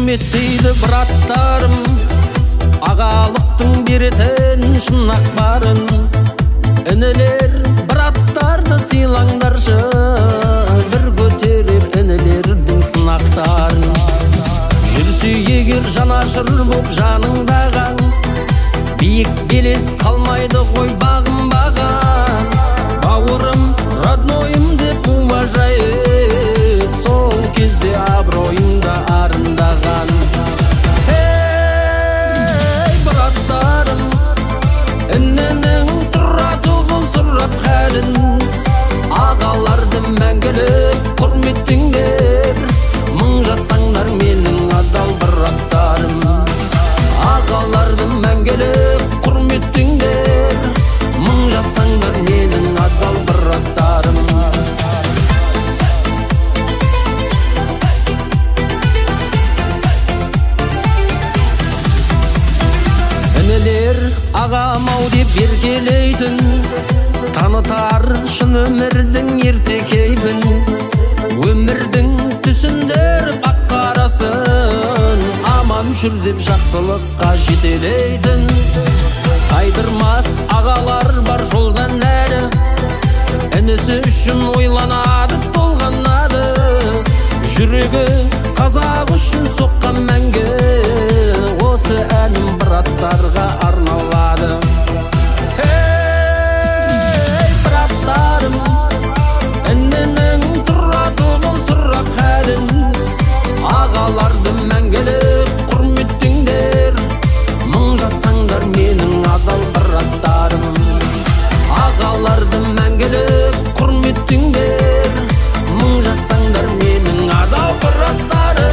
құрметтейді браттарым, ағалықтың беретін шын барын. Інілер браттарды сыйлаңдаршы, бір көтерер інілердің сынақтарын. Жүрсе егер жанашыр боп жаныңдаған, биік белес қалмайды ғой бағынбаған. Бауырым, роднойым деп уважает, сол кезде абыройыңда арындаған. Эй, браттарым, іннің тұратуғын сұрап хәлін, ағаларды мәңгілік құрметтіңдер, мың жасаңдар менің адал браттарым. Ағаларды мәңгілік құрметтіңдер, мың жасаңдар менің адал браттарым. Інілер ағамау деп еркелейтін, танытар шын өмірдің ерте кейпін. Өмірдің түсіндір ақ қарасын, аман жүр деп жақсылыққа жетелейтін. Қайдырмас ағалар бар жолдан әрі, інісі үшін ойланады, толғанады. Жүрегі қазақ үшін соққан мәңгі, осы әнім браттарға арналады. Эй, браттарым, іннің тұратуғын сұрап хәлін, ағаларды мәңгілік құрметтіңдер, мың жасаңдар менің адал браттарым. Ағаларды мәңгілік құрметтіңдер, мың жасаңдар менің адал браттарым.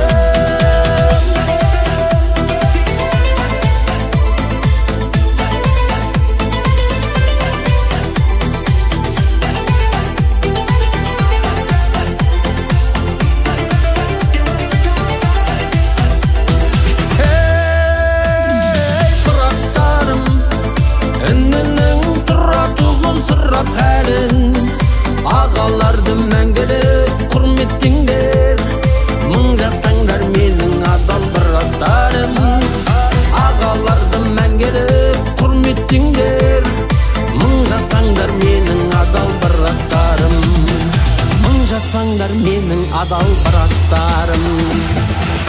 Ағаларды мәңгілік құрметтіңдер, мың жасаңдар менің адал браттарым. Ағаларды мәңгілік құрметтіңдер, мың жасаңдар менің адал браттарым. Мың жасаңдар менің адал браттарым.